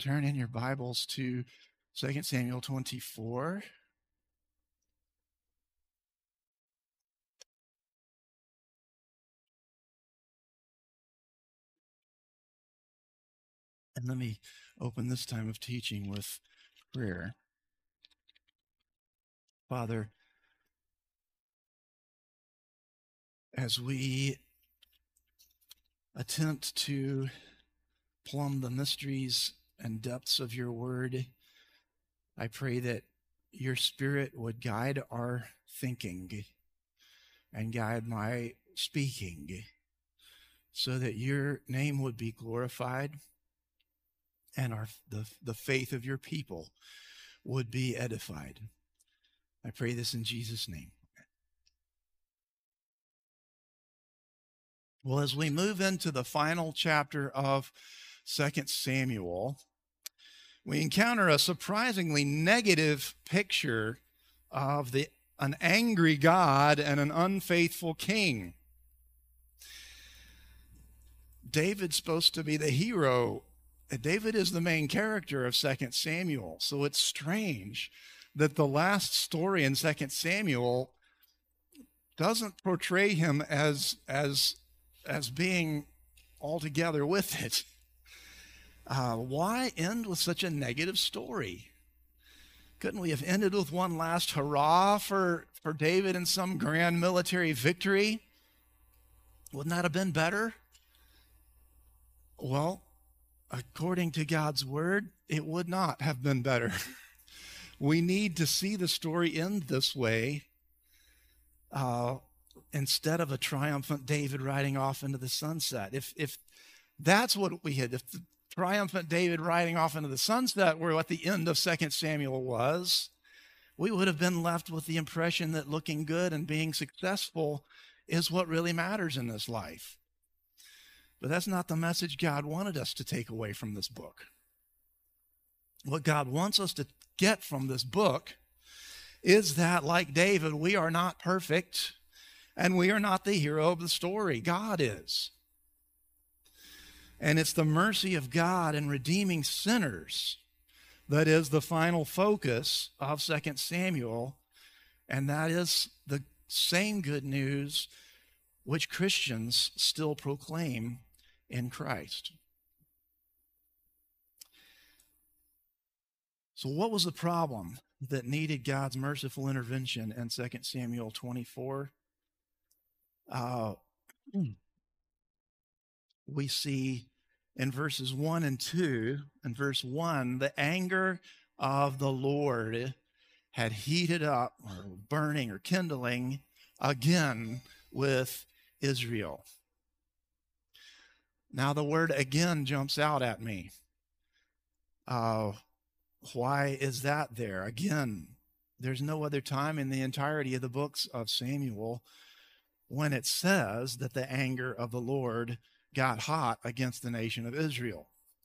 turn in your Bibles to 2 Samuel 24. And let me open this time of teaching with prayer. Father, as we attempt to plumb the mysteries and depths of your word, I pray that your Spirit would guide our thinking and guide my speaking so that your name would be glorified and the faith of your people would be edified. I pray this in Jesus' name. Well, as we move into the final chapter of 2 Samuel, we encounter a surprisingly negative picture of an angry God and an unfaithful king. David's supposed to be the hero. David is the main character of 2 Samuel. So it's strange that the last story in 2 Samuel doesn't portray him as being altogether with it. Why end with such a negative story? Couldn't we have ended with one last hurrah for David in some grand military victory? Wouldn't that have been better? Well, according to God's word, it would not have been better. We need to see the story end this way instead of a triumphant David riding off into the sunset. If that's what we had, if the triumphant David riding off into the sunset were what the end of 2 Samuel was, we would have been left with the impression that looking good and being successful is what really matters in this life. But that's not the message God wanted us to take away from this book. What God wants us to get from this book is that, like David, we are not perfect and we are not the hero of the story. God is. And it's the mercy of God in redeeming sinners that is the final focus of 2 Samuel. And that is the same good news which Christians still proclaim in Christ. So what was the problem that needed God's merciful intervention in 2 Samuel 24? We see in verses 1 and 2, in verse 1, the anger of the Lord had heated up, or burning or kindling again with Israel. Now the word again jumps out at me. Why is that there? Again, there's no other time in the entirety of the books of Samuel when it says that the anger of the Lord got hot against the nation of Israel.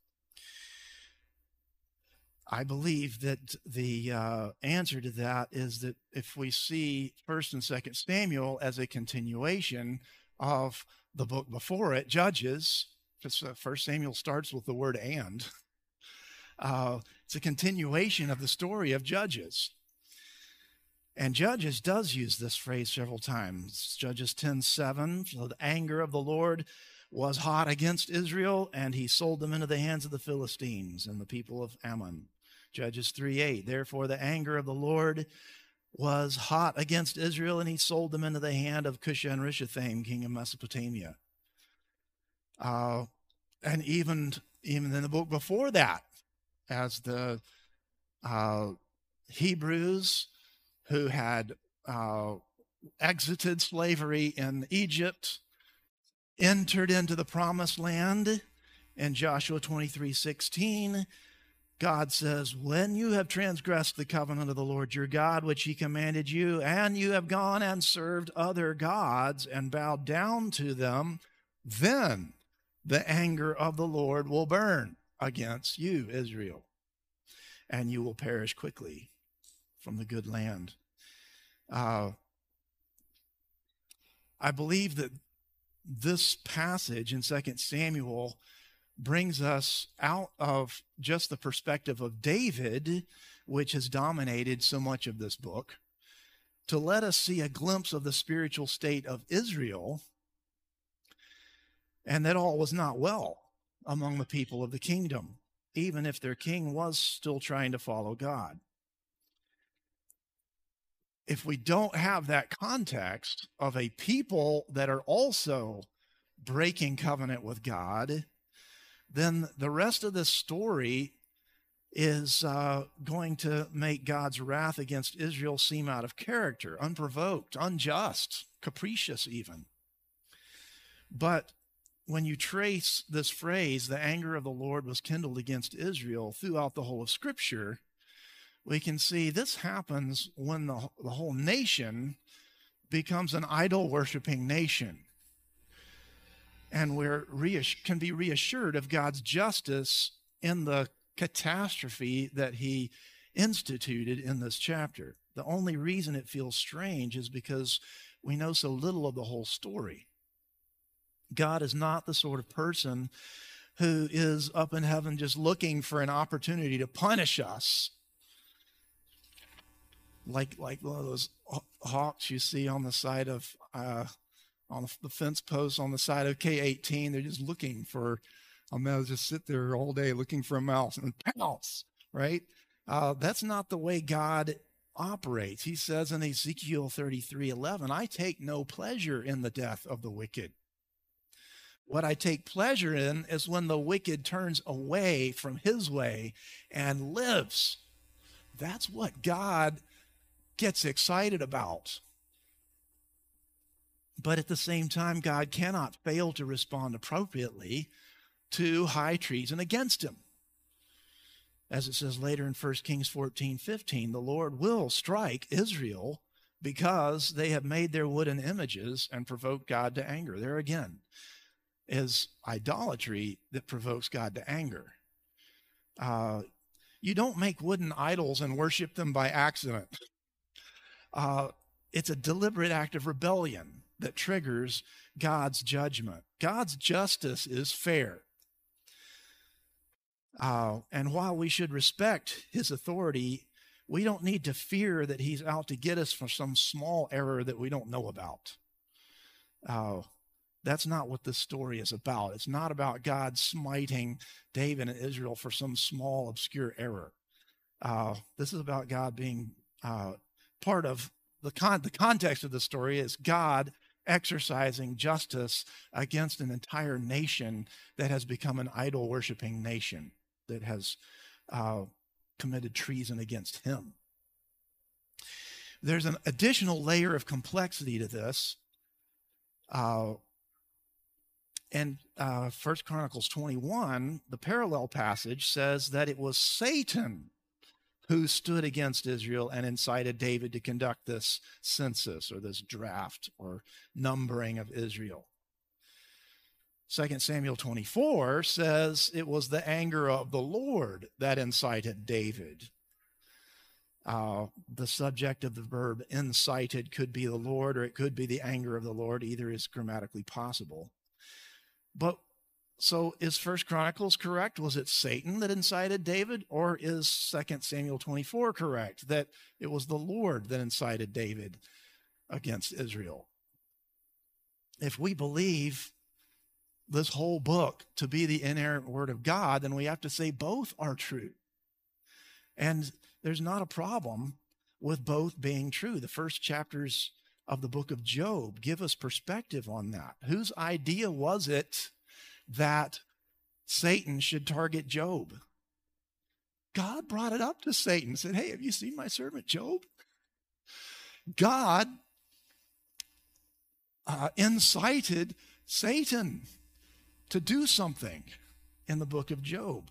I believe that the answer to that is that if we see 1st and 2nd Samuel as a continuation of the book before it, Judges, because 1 Samuel starts with the word and, it's a continuation of the story of Judges. And Judges does use this phrase several times. Judges 10:7, so the anger of the Lord was hot against Israel, and he sold them into the hands of the Philistines and the people of Ammon. Judges 3:8, therefore the anger of the Lord was hot against Israel, and he sold them into the hand of Cushan-Rishathaim, king of Mesopotamia. And even in the book before that, as the Hebrews who had exited slavery in Egypt entered into the promised land. In Joshua 23:16, God says, when you have transgressed the covenant of the Lord your God, which he commanded you, and you have gone and served other gods and bowed down to them, then the anger of the Lord will burn against you, Israel, and you will perish quickly from the good land. I believe that this passage in 2 Samuel brings us out of just the perspective of David, which has dominated so much of this book, to let us see a glimpse of the spiritual state of Israel, and that all was not well among the people of the kingdom, even if their king was still trying to follow God. If we don't have that context of a people that are also breaking covenant with God, then the rest of this story is going to make God's wrath against Israel seem out of character, unprovoked, unjust, capricious even. But when you trace this phrase, the anger of the Lord was kindled against Israel, throughout the whole of Scripture, we can see this happens when the whole nation becomes an idol-worshiping nation. And we can be reassured of God's justice in the catastrophe that he instituted in this chapter. The only reason it feels strange is because we know so little of the whole story. God is not the sort of person who is up in heaven just looking for an opportunity to punish us. Like one of those hawks you see on the side of, on the fence posts on the side of K18. They're just looking for a mouse, just sit there all day looking for a mouse and pounce, right? That's not the way God operates. He says in Ezekiel 33:11, I take no pleasure in the death of the wicked. What I take pleasure in is when the wicked turns away from his way and lives. That's what God gets excited about. But at the same time, God cannot fail to respond appropriately to high treason against him. As it says later in 1 Kings 14:15, the Lord will strike Israel because they have made their wooden images and provoked God to anger. There again is idolatry that provokes God to anger. You don't make wooden idols and worship them by accident. It's a deliberate act of rebellion that triggers God's judgment. God's justice is fair. And while we should respect his authority, we don't need to fear that he's out to get us for some small error that we don't know about. That's not what this story is about. It's not about God smiting David and Israel for some small, obscure error. This is about God being part of the context of the story is God exercising justice against an entire nation that has become an idol-worshiping nation that has committed treason against him. There's an additional layer of complexity to this. In 1 Chronicles 21, the parallel passage says that it was Satan who stood against Israel and incited David to conduct this census or this draft or numbering of Israel. 2 Samuel 24 says it was the anger of the Lord that incited David. The subject of the verb incited could be the Lord or it could be the anger of the Lord. Either is grammatically possible. But so is 1 Chronicles correct? Was it Satan that incited David? Or is 2 Samuel 24 correct, that it was the Lord that incited David against Israel? If we believe this whole book to be the inerrant word of God, then we have to say both are true. And there's not a problem with both being true. The first chapters of the book of Job give us perspective on that. Whose idea was it that Satan should target Job? God brought it up to Satan and said, hey, have you seen my servant Job? God incited Satan to do something in the book of Job.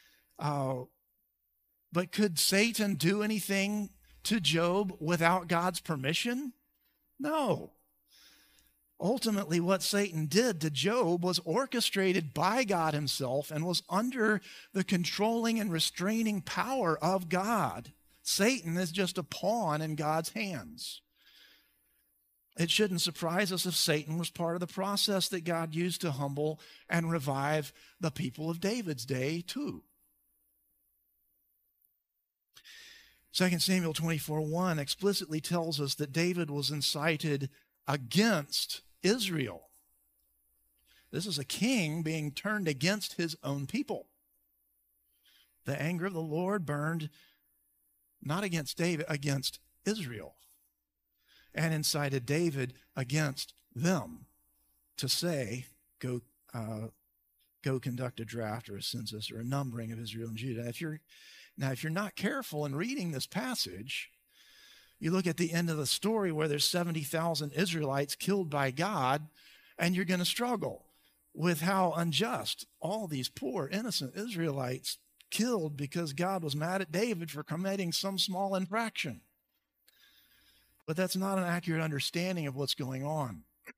But could Satan do anything to Job without God's permission? No. Ultimately, what Satan did to Job was orchestrated by God himself and was under the controlling and restraining power of God. Satan is just a pawn in God's hands. It shouldn't surprise us if Satan was part of the process that God used to humble and revive the people of David's day too. 2 Samuel 24:1 explicitly tells us that David was incited against Israel. This is a king being turned against his own people. The anger of the Lord burned not against David, against Israel, and incited David against them to say, go conduct a draft or a census or a numbering of Israel and Judah. If you're not careful in reading this passage, you look at the end of the story where there's 70,000 Israelites killed by God, and you're going to struggle with how unjust all these poor, innocent Israelites killed because God was mad at David for committing some small infraction. But that's not an accurate understanding of what's going on.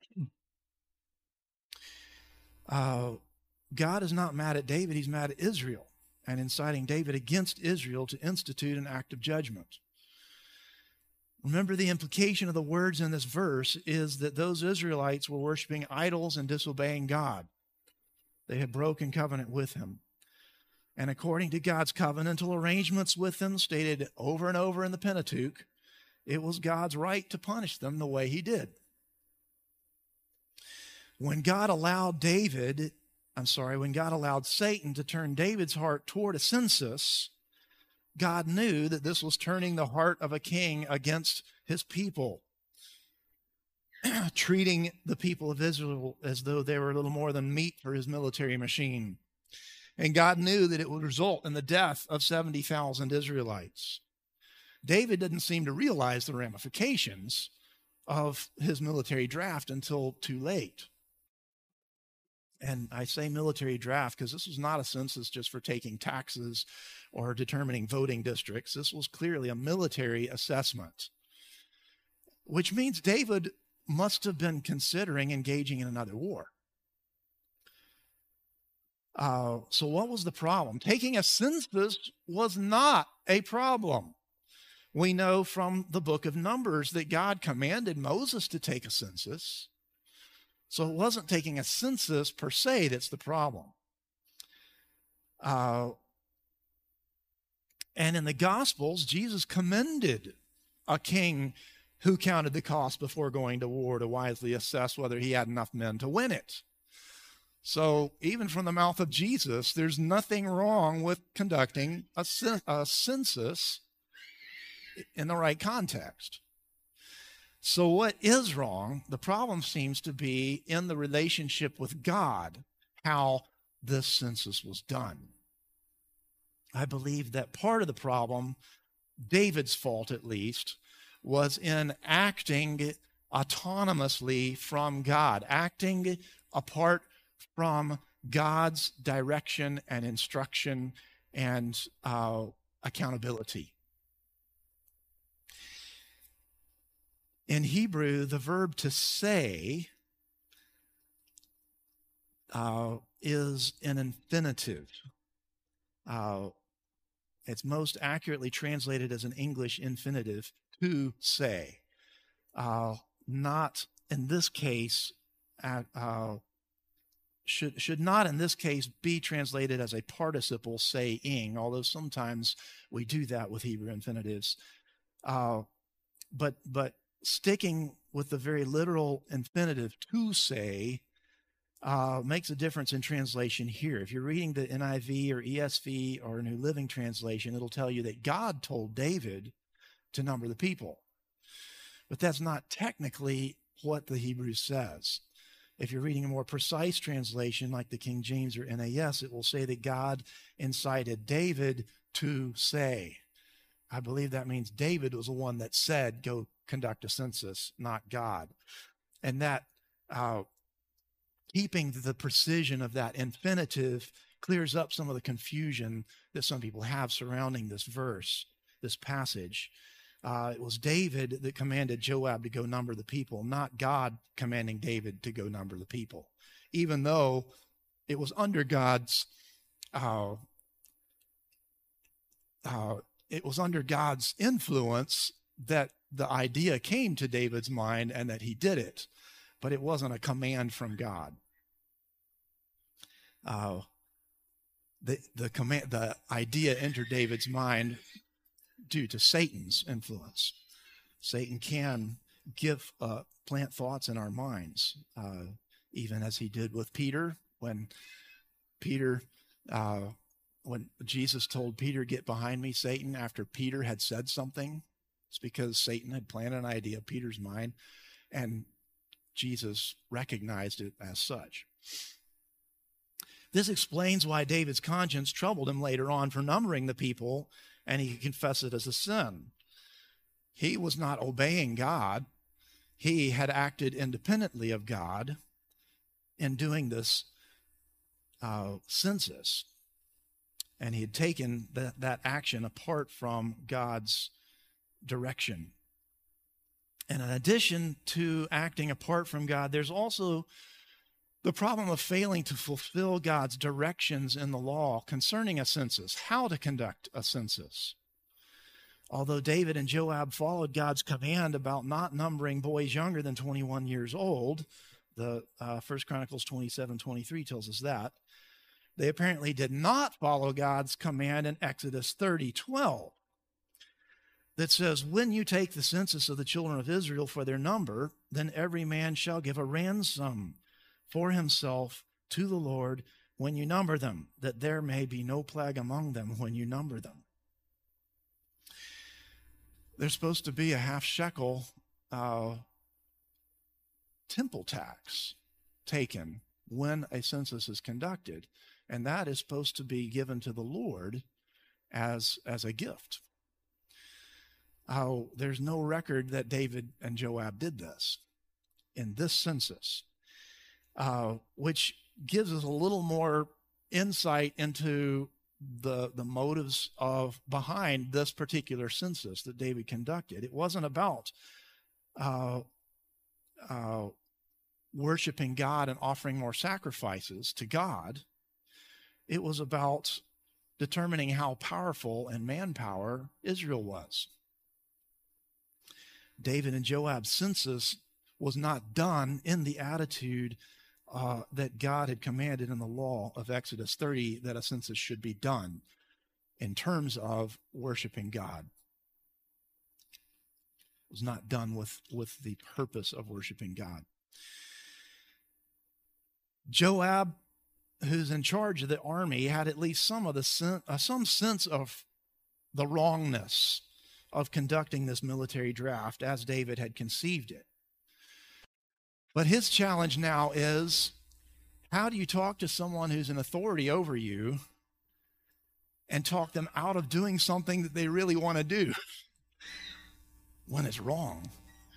God is not mad at David, he's mad at Israel, and inciting David against Israel to institute an act of judgment. Remember, the implication of the words in this verse is that those Israelites were worshiping idols and disobeying God. They had broken covenant with him. And according to God's covenantal arrangements with them, stated over and over in the Pentateuch, it was God's right to punish them the way he did. When God allowed Satan to turn David's heart toward a census, God knew that this was turning the heart of a king against his people, treating the people of Israel as though they were little more than meat for his military machine. And God knew that it would result in the death of 70,000 Israelites. David didn't seem to realize the ramifications of his military draft until too late. And I say military draft because this was not a census just for taking taxes or determining voting districts. This was clearly a military assessment, which means David must have been considering engaging in another war. So what was the problem? Taking a census was not a problem. We know from the book of Numbers that God commanded Moses to take a census. So it wasn't taking a census per se that's the problem. And in the Gospels, Jesus commended a king who counted the cost before going to war to wisely assess whether he had enough men to win it. So even from the mouth of Jesus, there's nothing wrong with conducting a census in the right context. So what is wrong? The problem seems to be in the relationship with God, how this census was done. I believe that part of the problem, David's fault at least, was in acting autonomously from God, acting apart from God's direction and instruction and accountability. In Hebrew, the verb to say is an infinitive. It's most accurately translated as an English infinitive, to say. Not in this case, should not in this case be translated as a participle saying, although sometimes we do that with Hebrew infinitives. But sticking with the very literal infinitive to say makes a difference in translation here. If you're reading the NIV or ESV or New Living Translation, it'll tell you that God told David to number the people. But that's not technically what the Hebrew says. If you're reading a more precise translation like the King James or NAS, it will say that God incited David to say. I believe that means David was the one that said, go conduct a census, not God. And that keeping the precision of that infinitive clears up some of the confusion that some people have surrounding this verse, this passage. It was David that commanded Joab to go number the people, not God commanding David to go number the people, even though it was under God's influence that the idea came to David's mind and that he did it, but it wasn't a command from God. The idea entered David's mind due to Satan's influence. Satan can plant thoughts in our minds, even as he did with Peter. When Jesus told Peter, "Get behind me, Satan," after Peter had said something, it's because Satan had planted an idea in Peter's mind, and Jesus recognized it as such. This explains why David's conscience troubled him later on for numbering the people, and he confessed it as a sin. He was not obeying God. He had acted independently of God in doing this census, and he had taken that action apart from God's direction. And in addition to acting apart from God, there's also the problem of failing to fulfill God's directions in the law concerning a census, how to conduct a census. Although David and Joab followed God's command about not numbering boys younger than 21 years old, the 1 Chronicles 27:23 tells us that, they apparently did not follow God's command in Exodus 30:12 that says, "When you take the census of the children of Israel for their number, then every man shall give a ransom for himself to the Lord when you number them, that there may be no plague among them when you number them." There's supposed to be a half shekel temple tax taken when a census is conducted, and that is supposed to be given to the Lord as a gift. There's no record that David and Joab did this in this census, which gives us a little more insight into the motives behind this particular census that David conducted. It wasn't about worshiping God and offering more sacrifices to God. It was about determining how powerful in manpower Israel was. David and Joab's census was not done in the attitude that God had commanded in the law of Exodus 30 that a census should be done in terms of worshiping God. It was not done with the purpose of worshiping God. Joab, who's in charge of the army, had at least some sense of the wrongness of conducting this military draft as David had conceived it. But his challenge now is, how do you talk to someone who's an authority over you and talk them out of doing something that they really want to do when it's wrong?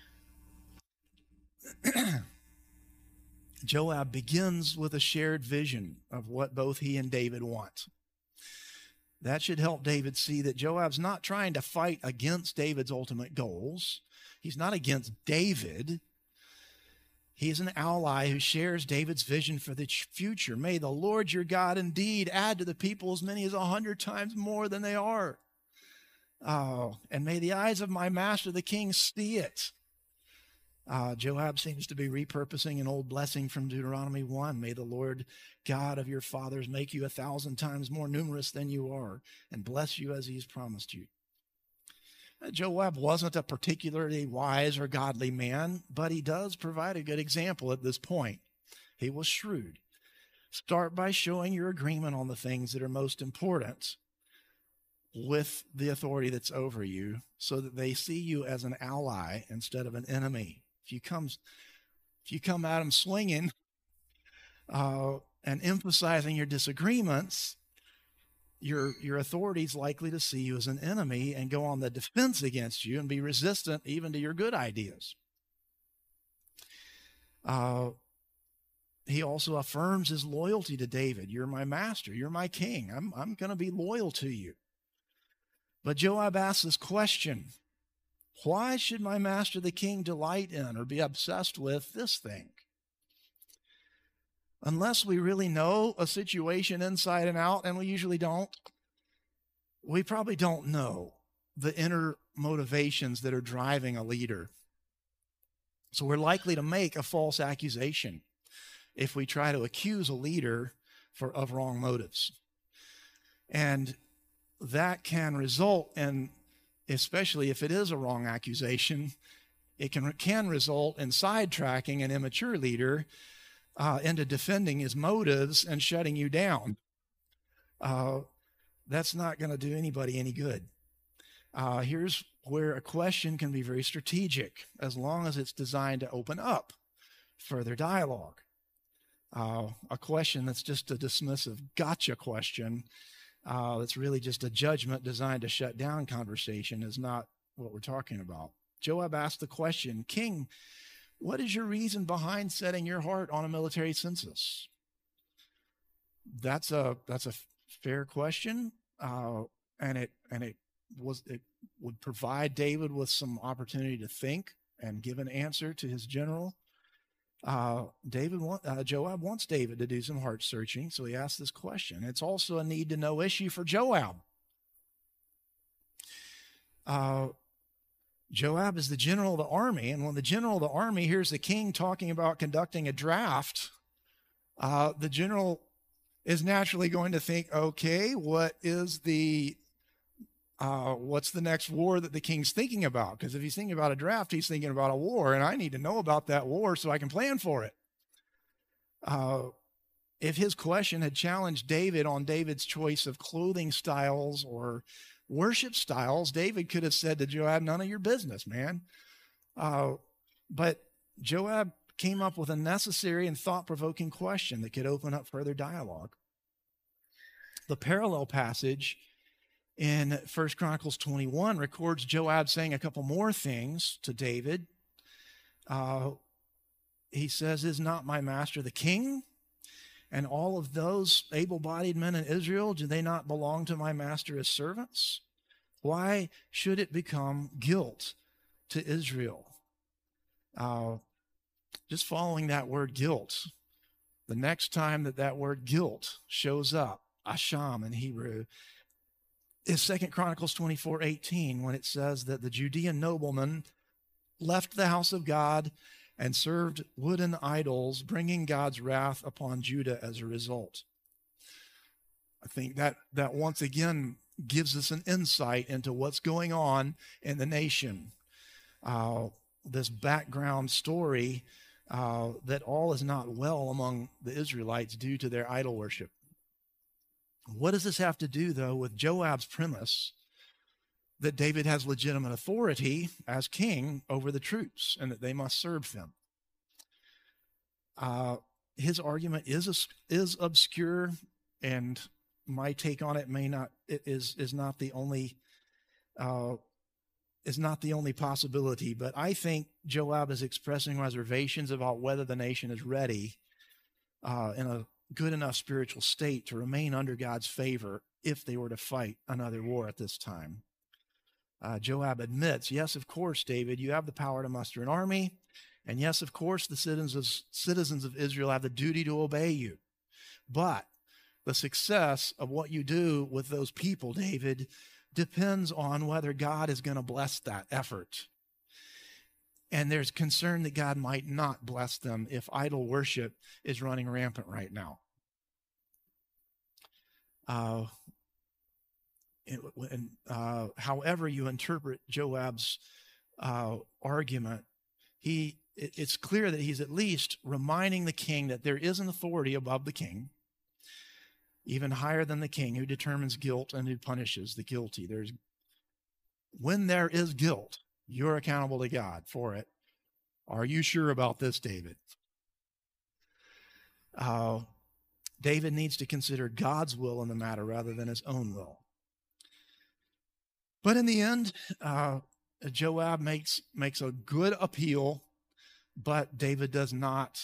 Joab begins with a shared vision of what both he and David want. That should help David see that Joab's not trying to fight against David's ultimate goals. He's not against David. He is an ally who shares David's vision for the future. May the Lord your God indeed add to the people as many as 100 times more than they are. And may the eyes of my master the king see it. Joab seems to be repurposing an old blessing from Deuteronomy 1. May the Lord God of your fathers make you 1,000 times more numerous than you are and bless you as he's promised you. Joab wasn't a particularly wise or godly man, but he does provide a good example at this point. He was shrewd. Start by showing your agreement on the things that are most important with the authority that's over you so that they see you as an ally instead of an enemy. If you come at them swinging and emphasizing your disagreements, your authority is likely to see you as an enemy and go on the defense against you and be resistant even to your good ideas. He also affirms his loyalty to David. You're my master. You're my king. I'm going to be loyal to you. But Joab asks this question: why should my master the king delight in or be obsessed with this thing? Unless we really know a situation inside and out, and we usually don't, we probably don't know the inner motivations that are driving a leader. So we're likely to make a false accusation if we try to accuse a leader of wrong motives. And that can result in, especially if it is a wrong accusation, it can result in sidetracking an immature leader into defending his motives and shutting you down. That's not going to do anybody any good. Here's where a question can be very strategic, as long as it's designed to open up further dialogue. A question that's just a dismissive gotcha question, that's really just a judgment designed to shut down conversation, is not what we're talking about. Joab asked the question, "King, what is your reason behind setting your heart on a military census?" That's a fair question, and it would provide David with some opportunity to think and give an answer to his general. Joab wants David to do some heart searching, so he asks this question. It's also a need to know issue for Joab. Joab is the general of the army, and when the general of the army hears the king talking about conducting a draft, the general is naturally going to think, okay, what's the next war that the king's thinking about? Because if he's thinking about a draft, he's thinking about a war, and I need to know about that war so I can plan for it. If his question had challenged David on David's choice of clothing styles or worship styles, David could have said to Joab, "None of your business, man." But Joab came up with a necessary and thought-provoking question that could open up further dialogue. The parallel passage in 1 Chronicles 21 records Joab saying a couple more things to David. He says, "Is not my master the king? And all of those able-bodied men in Israel, do they not belong to my master as servants? Why should it become guilt to Israel?" Just following that word guilt, the next time that word guilt shows up, asham in Hebrew, is 2 Chronicles 24:18, when it says that the Judean nobleman left the house of God and served wooden idols, bringing God's wrath upon Judah as a result. I think that once again gives us an insight into what's going on in the nation. This background story that all is not well among the Israelites due to their idol worship. What does this have to do, though, with Joab's premise that David has legitimate authority as king over the troops and that they must serve them? His argument is obscure, and my take on it is not the only possibility. But I think Joab is expressing reservations about whether the nation is ready in a good enough spiritual state to remain under God's favor if they were to fight another war at this time. Joab admits, yes, of course, David, you have the power to muster an army. And yes, of course, the citizens of Israel have the duty to obey you. But the success of what you do with those people, David, depends on whether God is going to bless that effort. And there's concern that God might not bless them if idol worship is running rampant right now. However you interpret Joab's argument, it's clear that he's at least reminding the king that there is an authority above the king, even higher than the king, who determines guilt and who punishes the guilty. When there is guilt, you're accountable to God for it. Are you sure about this, David? David needs to consider God's will in the matter rather than his own will. But in the end, Joab makes a good appeal, but David does not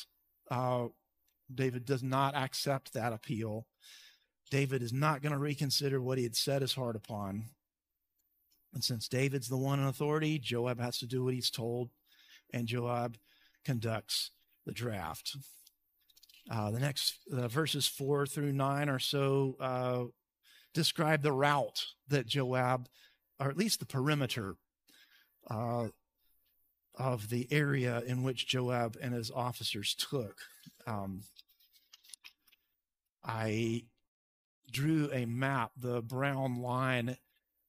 accept that appeal. David is not going to reconsider what he had set his heart upon. And since David's the one in authority, Joab has to do what he's told, and Joab conducts the draft. The next verses 4 through 9 or so describe the route that Joab, or at least the perimeter uh, of the area in which Joab and his officers took. I drew a map, the brown line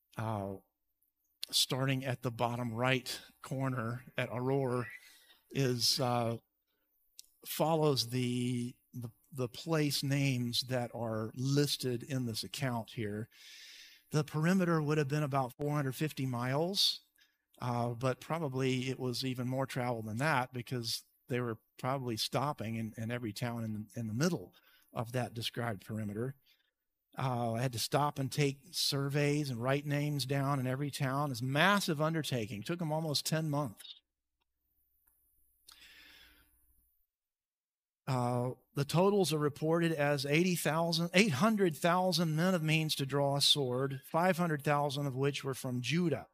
starting at the bottom right corner at Aurora is follows the place names that are listed in this account here. The perimeter would have been about 450 miles, but probably it was even more travel than that, because they were probably stopping in every town in the middle of that described perimeter. I had to stop and take surveys and write names down in every town. It's a massive undertaking. It took them almost 10 months. The totals are reported as 800,000 men of means to draw a sword, 500,000 of which were from Judah.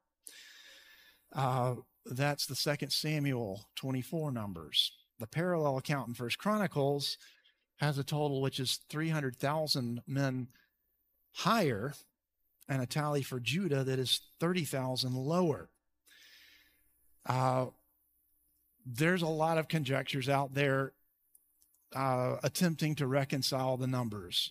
That's the 2 Samuel 24 numbers. The parallel account in 1 Chronicles has a total which is 300,000 men higher, and a tally for Judah that is 30,000 lower. There's a lot of conjectures out there attempting to reconcile the numbers.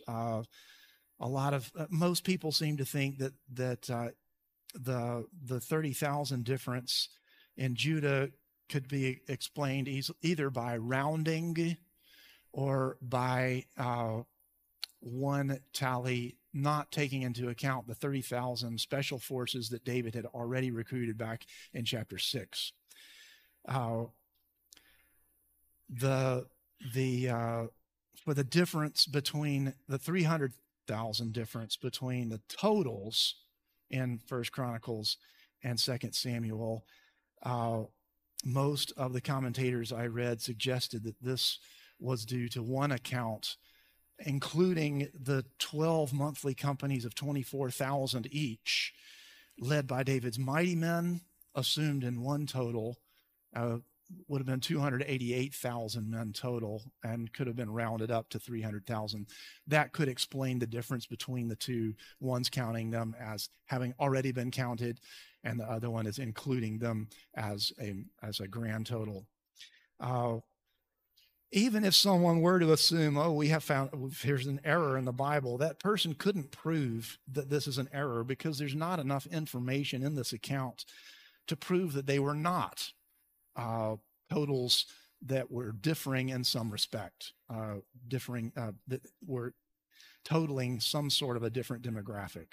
Most people seem to think that the 30,000 difference in Judah could be explained either by rounding or by one tally not taking into account the 30,000 special forces that David had already recruited back in chapter 6. For the difference between the 300,000 difference between the totals in 1 Chronicles and 2 Samuel, most of the commentators I read suggested that this was due to one account, including the 12 monthly companies of 24,000 each, led by David's mighty men, assumed in one total, would have been 288,000 men total, and could have been rounded up to 300,000. That could explain the difference between the two. One's counting them as having already been counted, and the other one is including them as a grand total. Even if someone were to assume, we have found here's an error in the Bible, that person couldn't prove that this is an error, because there's not enough information in this account to prove that they were not totals that were differing in some respect, that were totaling some sort of a different demographic.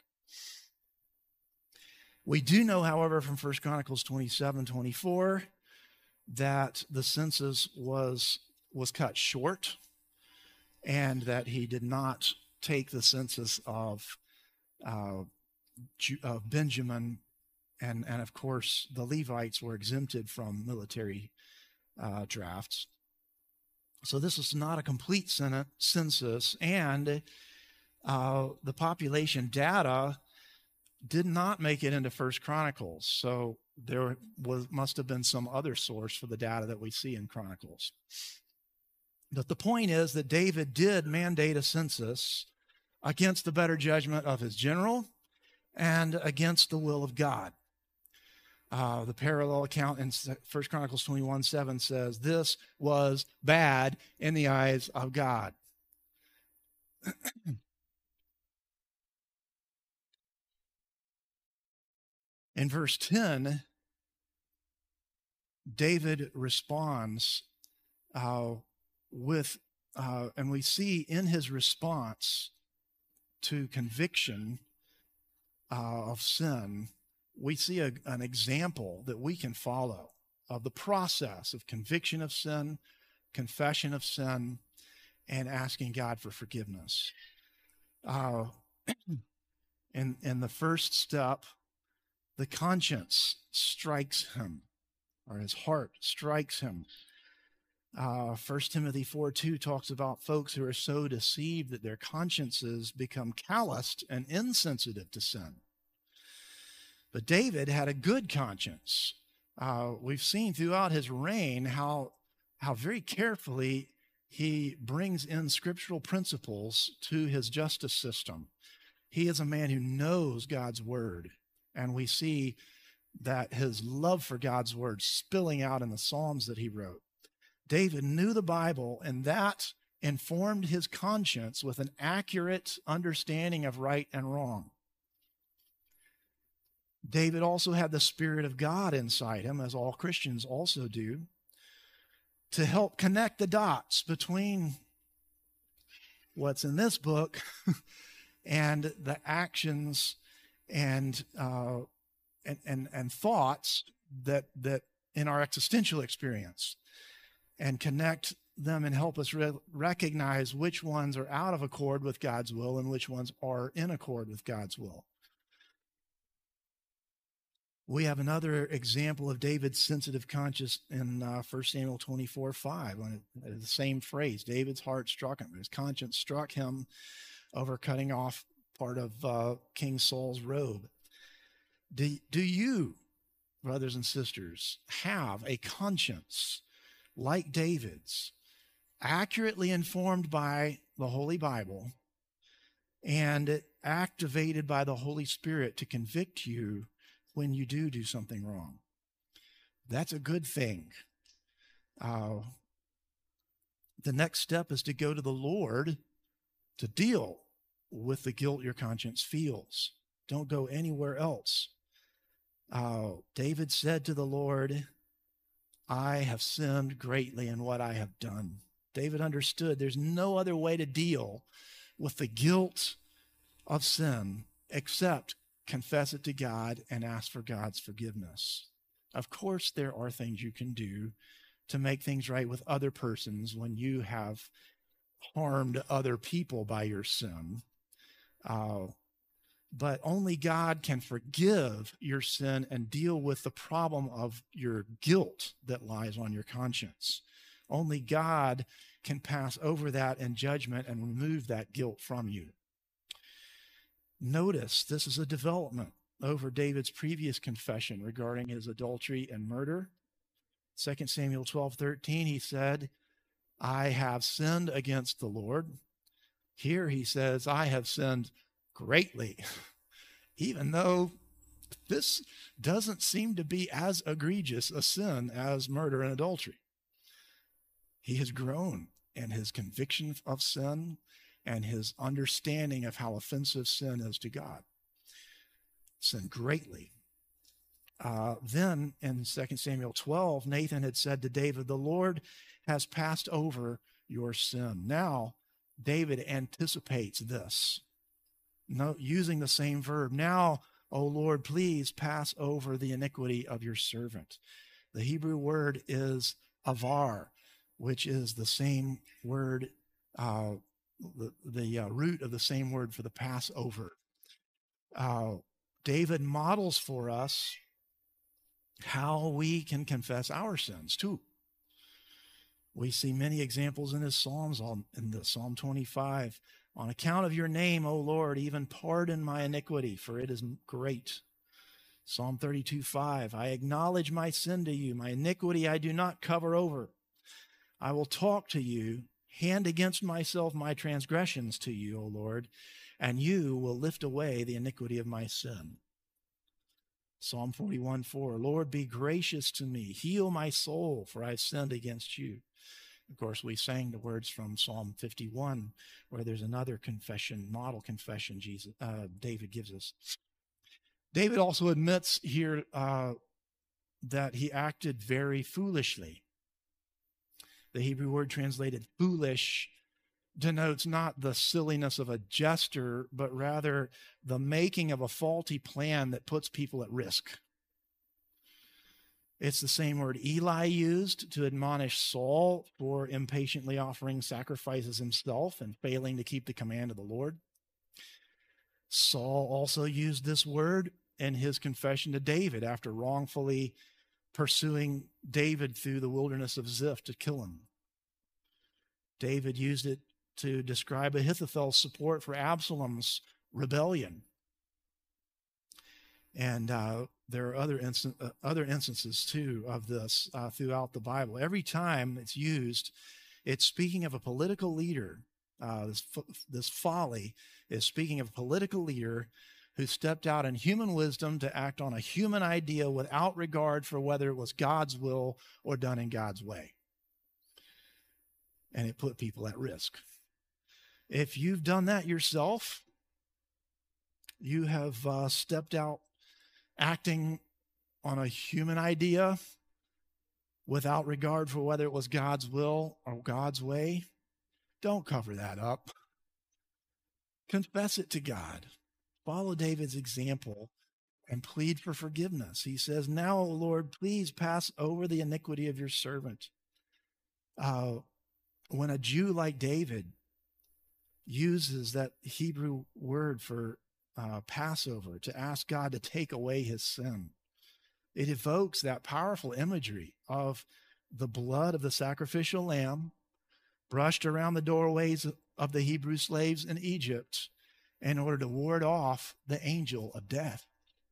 We do know, however, from 1 Chronicles 27-24 that the census was cut short, and that he did not take the census of Benjamin, and of course the Levites were exempted from military drafts. So this is not a complete census, and the population data did not make it into 1 Chronicles. So there must have been some other source for the data that we see in Chronicles. But the point is that David did mandate a census against the better judgment of his general and against the will of God. The parallel account in 1 Chronicles 21:7 says, this was bad in the eyes of God. In verse 10, David responds and we see in his response to conviction of sin, we see an example that we can follow of the process of conviction of sin, confession of sin, and asking God for forgiveness. In the first step, the conscience strikes him, or his heart strikes him. 1 Timothy 4:2 talks about folks who are so deceived that their consciences become calloused and insensitive to sin. But David had a good conscience. We've seen throughout his reign how very carefully he brings in scriptural principles to his justice system. He is a man who knows God's word, and we see that his love for God's word spilling out in the Psalms that he wrote. David knew the Bible, and that informed his conscience with an accurate understanding of right and wrong. David also had the Spirit of God inside him, as all Christians also do, to help connect the dots between what's in this book and the actions and thoughts that in our existential experience, and connect them and help us recognize which ones are out of accord with God's will and which ones are in accord with God's will. We have another example of David's sensitive conscience in 1 Samuel 24:5. The same phrase, David's heart struck him. His conscience struck him over cutting off part of King Saul's robe. Do you, brothers and sisters, have a conscience like David's, accurately informed by the Holy Bible and activated by the Holy Spirit to convict you when you do something wrong? That's a good thing. The next step is to go to the Lord to deal with the guilt your conscience feels. Don't go anywhere else. David said to the Lord, I have sinned greatly in what I have done. David understood there's no other way to deal with the guilt of sin except confess it to God and ask for God's forgiveness. Of course, there are things you can do to make things right with other persons when you have harmed other people by your sin. But only God can forgive your sin and deal with the problem of your guilt that lies on your conscience. Only God can pass over that in judgment and remove that guilt from you. Notice this is a development over David's previous confession regarding his adultery and murder. 2 Samuel 12:13, he said, I have sinned against the Lord. Here he says, I have sinned greatly, even though this doesn't seem to be as egregious a sin as murder and adultery. He has grown in his conviction of sin and his understanding of how offensive sin is to God. Sinned greatly. Then in 2 Samuel 12, Nathan had said to David, the Lord has passed over your sin. Now, David anticipates this, using the same verb. Now, O Lord, please pass over the iniquity of your servant. The Hebrew word is avar, which is the same word, the root of the same word for the Passover. David models for us how we can confess our sins too. We see many examples in his Psalms, in the Psalm 25. On account of your name, O Lord, even pardon my iniquity, for it is great. Psalm 32:5, I acknowledge my sin to you, my iniquity I do not cover over. I will talk to you, hand against myself my transgressions to you, O Lord, and you will lift away the iniquity of my sin. Psalm 41:4, Lord, be gracious to me, heal my soul, for I have sinned against you. Of course, we sang the words from Psalm 51, where there's another confession, model confession David gives us. David also admits here that he acted very foolishly. The Hebrew word translated foolish denotes not the silliness of a jester, but rather the making of a faulty plan that puts people at risk. It's the same word Eli used to admonish Saul for impatiently offering sacrifices himself and failing to keep the command of the Lord. Saul also used this word in his confession to David after wrongfully pursuing David through the wilderness of Ziph to kill him. David used it to describe Ahithophel's support for Absalom's rebellion. And there are other instances, too, of this throughout the Bible. Every time it's used, it's speaking of a political leader. This folly is speaking of a political leader who stepped out in human wisdom to act on a human idea without regard for whether it was God's will or done in God's way. And it put people at risk. If you've done that yourself, you have stepped out acting on a human idea without regard for whether it was God's will or God's way, don't cover that up. Confess it to God. Follow David's example and plead for forgiveness. He says, "Now, O Lord, please pass over the iniquity of your servant." When a Jew like David uses that Hebrew word for Passover to ask God to take away his sin, it evokes that powerful imagery of the blood of the sacrificial lamb brushed around the doorways of the Hebrew slaves in Egypt in order to ward off the angel of death.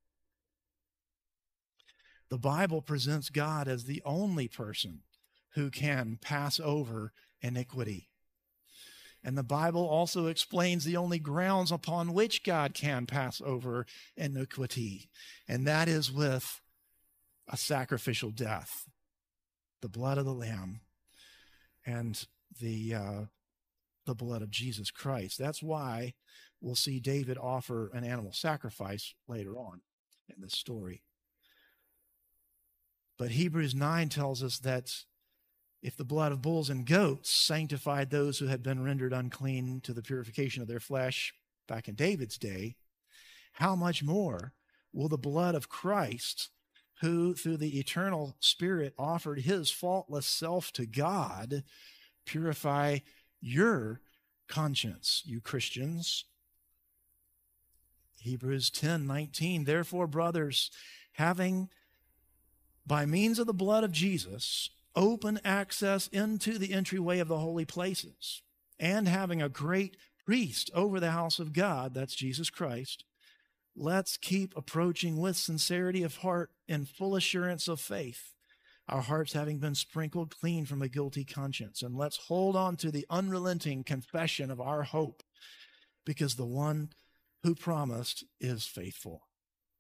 The Bible presents God as the only person who can pass over iniquity. And the Bible also explains the only grounds upon which God can pass over iniquity, and that is with a sacrificial death, the blood of the Lamb and the blood of Jesus Christ. That's why we'll see David offer an animal sacrifice later on in this story. But Hebrews 9 tells us that if the blood of bulls and goats sanctified those who had been rendered unclean to the purification of their flesh back in David's day, how much more will the blood of Christ, who through the eternal Spirit offered his faultless self to God, purify your conscience, you Christians? Hebrews 10:19, "Therefore, brothers, having by means of the blood of Jesus open access into the entryway of the holy places, and having a great priest over the house of God," that's Jesus Christ, "let's keep approaching with sincerity of heart and full assurance of faith, our hearts having been sprinkled clean from a guilty conscience. And let's hold on to the unrelenting confession of our hope, because the one who promised is faithful."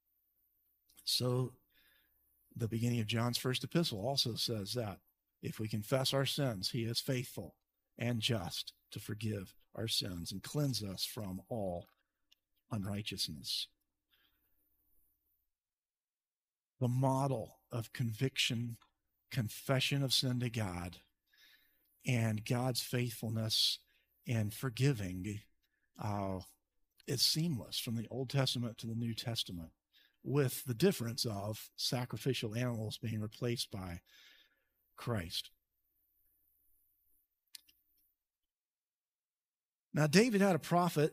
So the beginning of John's first epistle also says that if we confess our sins, he is faithful and just to forgive our sins and cleanse us from all unrighteousness. The model of conviction, confession of sin to God, and God's faithfulness in forgiving is seamless from the Old Testament to the New Testament, with the difference of sacrificial animals being replaced by Christ. Now, David had a prophet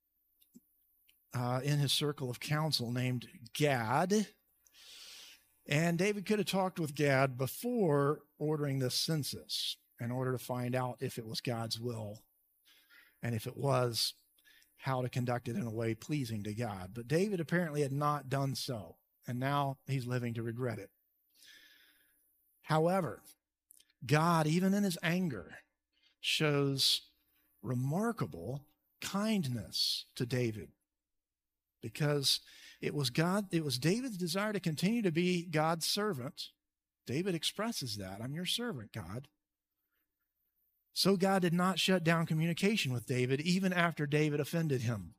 in his circle of counsel named Gad. And David could have talked with Gad before ordering this census in order to find out if it was God's will, and if it was, how to conduct it in a way pleasing to God. But David apparently had not done so, and now he's living to regret it. However, God, even in his anger, shows remarkable kindness to David, because it was David's desire to continue to be God's servant. David expresses that, "I'm your servant, God." So God did not shut down communication with David, even after David offended him.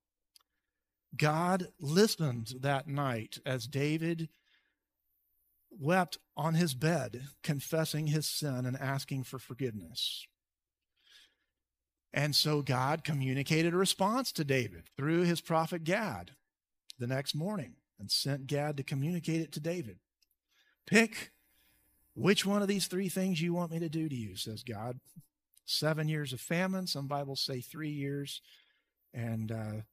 God listened that night as David wept on his bed, confessing his sin and asking for forgiveness. And so God communicated a response to David through his prophet Gad the next morning, and sent Gad to communicate it to David. "Pick which one of these three things you want me to do to you," says God. 7 years of famine. Some Bibles say 3 years. And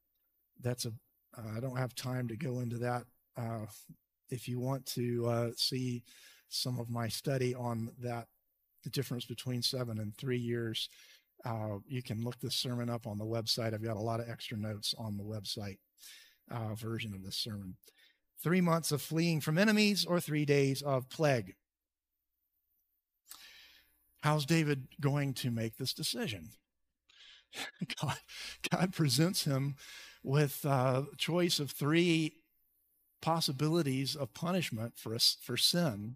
I don't have time to go into that. If you want to see some of my study on that, the difference between 7 and 3 years, you can look this sermon up on the website. I've got a lot of extra notes on the website version of this sermon. 3 months of fleeing from enemies, or 3 days of plague. How's David going to make this decision? God presents him with a choice of three possibilities of punishment for sin,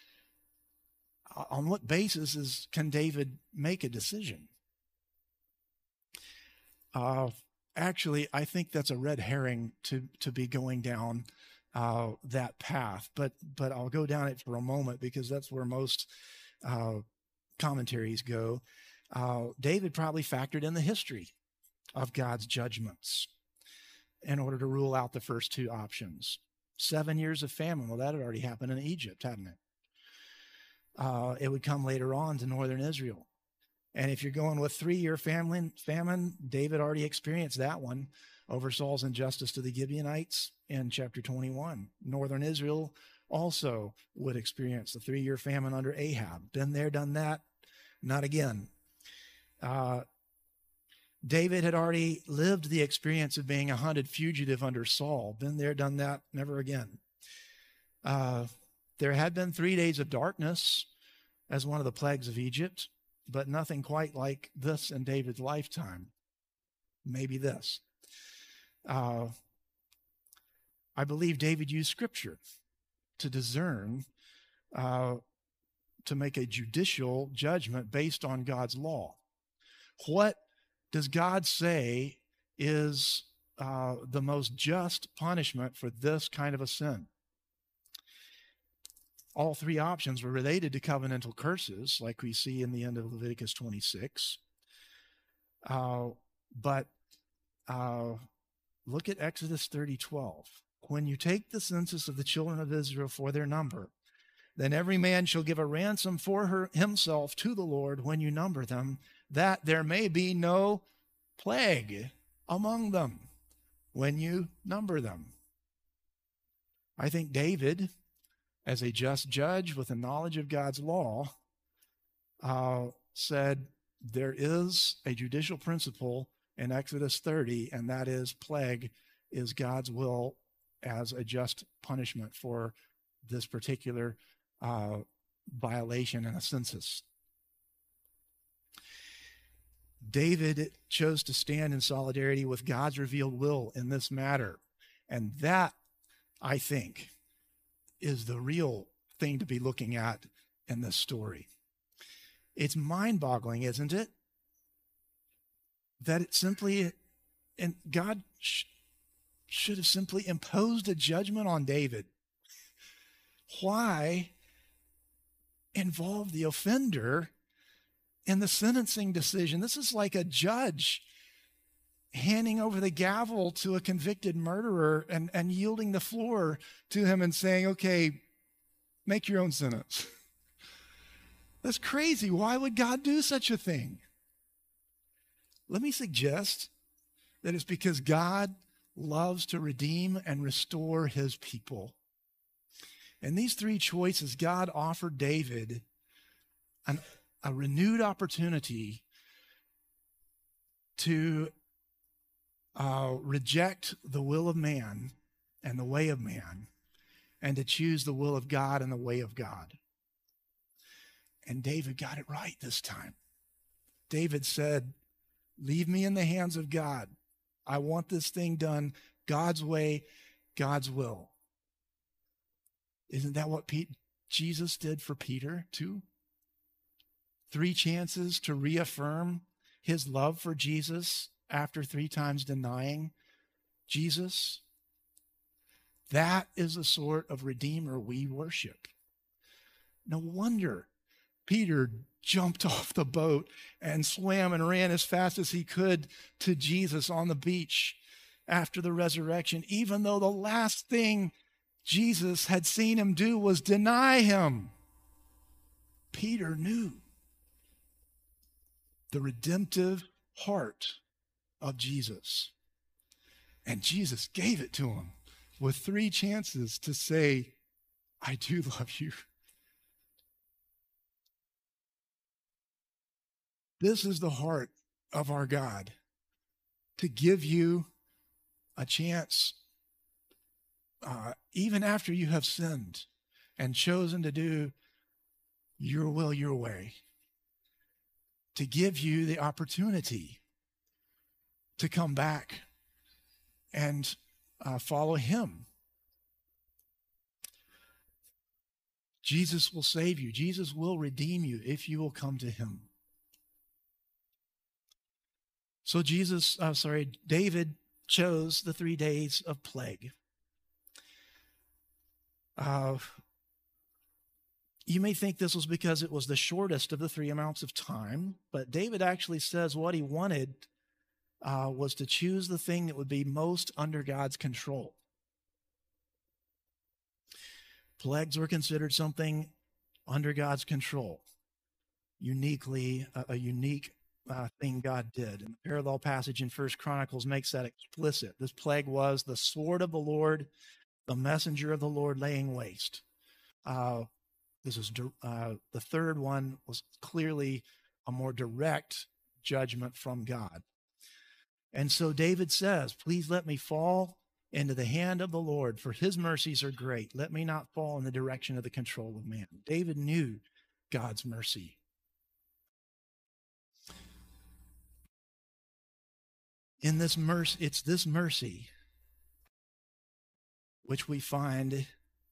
on what basis can David make a decision? Actually, I think that's a red herring to be going down that path. But I'll go down it for a moment because that's where most commentaries go. David probably factored in the history of God's judgments in order to rule out the first two options. 7 years of famine. Well, that had already happened in Egypt, hadn't it? It would come later on to northern Israel. And if you're going with 3-year famine, David already experienced that one over Saul's injustice to the Gibeonites in chapter 21. Northern Israel also would experience the 3-year famine under Ahab. Been there, done that, not again. David had already lived the experience of being a hunted fugitive under Saul. Been there, done that, never again. There had been 3 days of darkness as one of the plagues of Egypt, but nothing quite like this in David's lifetime. Maybe this. I believe David used Scripture to discern, to make a judicial judgment based on God's law. What does God say is the most just punishment for this kind of a sin? All 3 options were related to covenantal curses, like we see in the end of Leviticus 26. But look at Exodus 30:12. When you take the census of the children of Israel for their number, then every man shall give a ransom for himself to the Lord when you number them, that there may be no plague among them when you number them. I think David, as a just judge with a knowledge of God's law, said there is a judicial principle in Exodus 30, and that is plague is God's will as a just punishment for this particular violation in a census. David chose to stand in solidarity with God's revealed will in this matter. And that, I think, is the real thing to be looking at in this story. It's mind-boggling, isn't it? That it simply, and God should have simply imposed a judgment on David. Why involve the offender in the sentencing decision? This is like a judge handing over the gavel to a convicted murderer and yielding the floor to him and saying, okay, make your own sentence. That's crazy. Why would God do such a thing? Let me suggest that it's because God loves to redeem and restore his people. In these 3 choices, God offered David a renewed opportunity to reject the will of man and the way of man, and to choose the will of God and the way of God. And David got it right this time. David said, leave me in the hands of God. I want this thing done God's way, God's will. Isn't that what Jesus did for Peter too? 3 chances to reaffirm his love for Jesus after 3 times denying Jesus. That is the sort of Redeemer we worship. No wonder Peter jumped off the boat and swam and ran as fast as he could to Jesus on the beach after the resurrection, even though the last thing Jesus had seen him do was deny him. Peter knew the redemptive heart of Jesus. And Jesus gave it to him with 3 chances to say, I do love you. This is the heart of our God, to give you a chance, even after you have sinned and chosen to do your will, your way, to give you the opportunity to come back and follow him. Jesus will save you. Jesus will redeem you if you will come to him. So David chose the 3 days of plague. You may think this was because it was the shortest of the 3 amounts of time, but David actually says what he wanted was to choose the thing that would be most under God's control. Plagues were considered something under God's control, uniquely a unique thing God did. And the parallel passage in 1 Chronicles makes that explicit. This plague was the sword of the Lord, the messenger of the Lord laying waste. This is the third one was clearly a more direct judgment from God. And so David says, please let me fall into the hand of the Lord, for his mercies are great. Let me not fall in the direction of the control of man. David knew God's mercy. In this mercy, it's this mercy which we find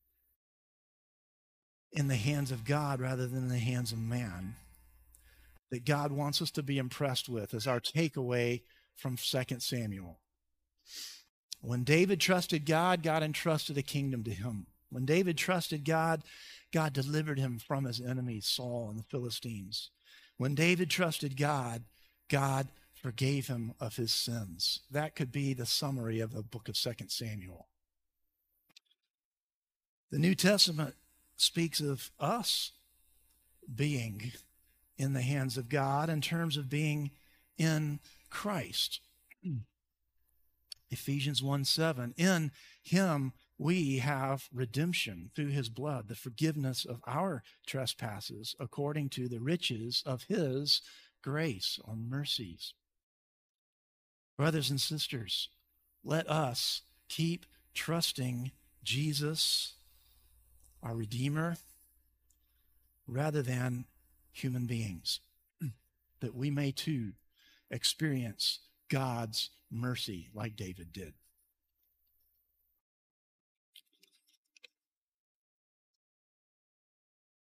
in the hands of God rather than in the hands of man, that God wants us to be impressed with as our takeaway from 2 Samuel. When David trusted God, God entrusted a kingdom to him. When David trusted God, God delivered him from his enemies, Saul and the Philistines. When David trusted God, God forgave him of his sins. That could be the summary of the book of 2 Samuel. The New Testament speaks of us being in the hands of God in terms of being in Christ. Ephesians 1:7, in him we have redemption through his blood, the forgiveness of our trespasses according to the riches of his grace or mercies. Brothers and sisters, let us keep trusting Jesus, our Redeemer, rather than human beings, that we may too experience God's mercy like David did.